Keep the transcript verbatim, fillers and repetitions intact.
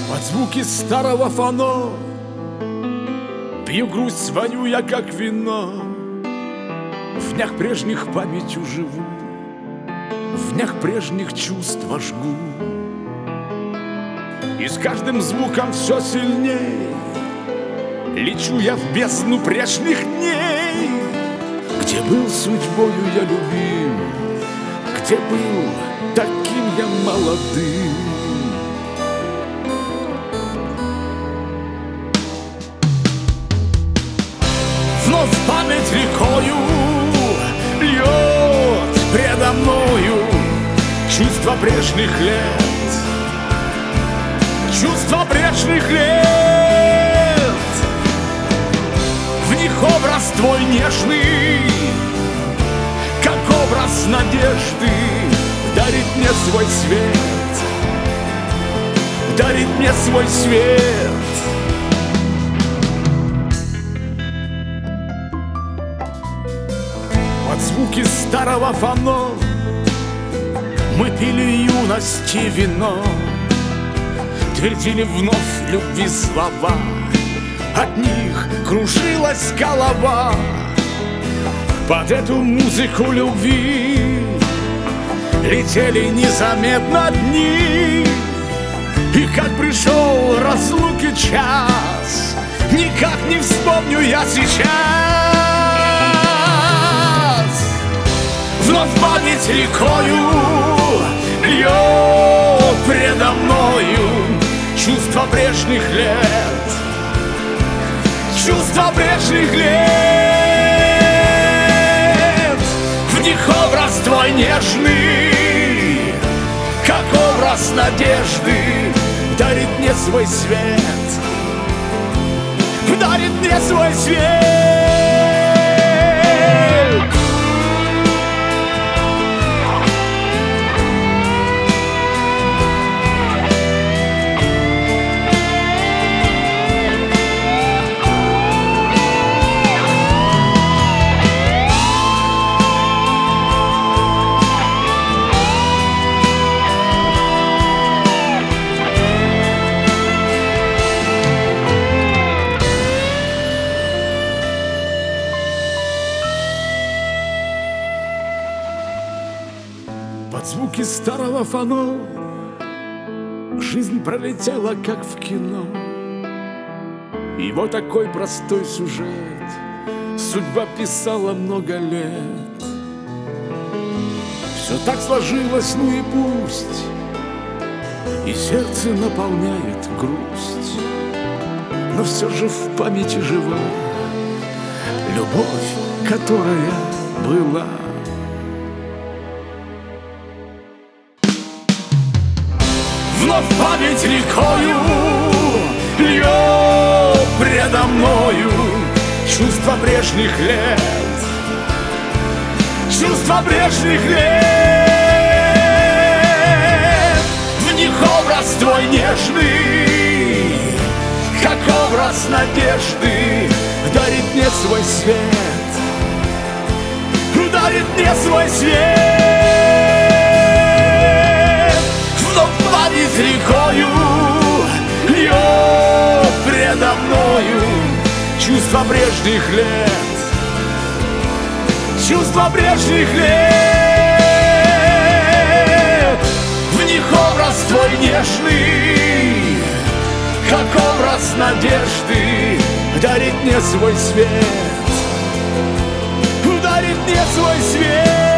Под звуки старого фано пью грусть свою я, как вино. В днях прежних памятью живу, в днях прежних чувства жгу. И с каждым звуком все сильней лечу я в бездну прежних дней, где был судьбою я любим, где был таким я молодым. Вновь память рекою льет предо мною чувства прежних лет, чувства прежних лет. В них образ твой нежный, как образ надежды, дарит мне свой свет, дарит мне свой свет. Под звуки старого фано мы пили юности вино, твердили вновь любви слова, от них кружилась голова. Под эту музыку любви летели незаметно дни, и как пришел разлуки час, никак не вспомню я сейчас. Вновь память рекою льет предо мною чувства прежних лет, чувства прежних лет. В них образ твой нежный, как образ надежды, дарит мне свой свет, дарит мне свой свет. Под звуки старого фано жизнь пролетела, как в кино. И вот такой простой сюжет судьба писала много лет. Все так сложилось, ну и пусть, и сердце наполняет грусть, но все же в памяти жива любовь, которая была. Вновь память рекою льет предо мною чувства прежних лет, чувства прежних лет. В них образ твой нежный, как образ надежды, дарит мне свой свет, дарит мне свой свет. Память рекою льет предо мною чувства прежних лет, чувства прежних лет. В них образ твой нежный, как образ надежды, дарит мне свой свет, дарит мне свой свет.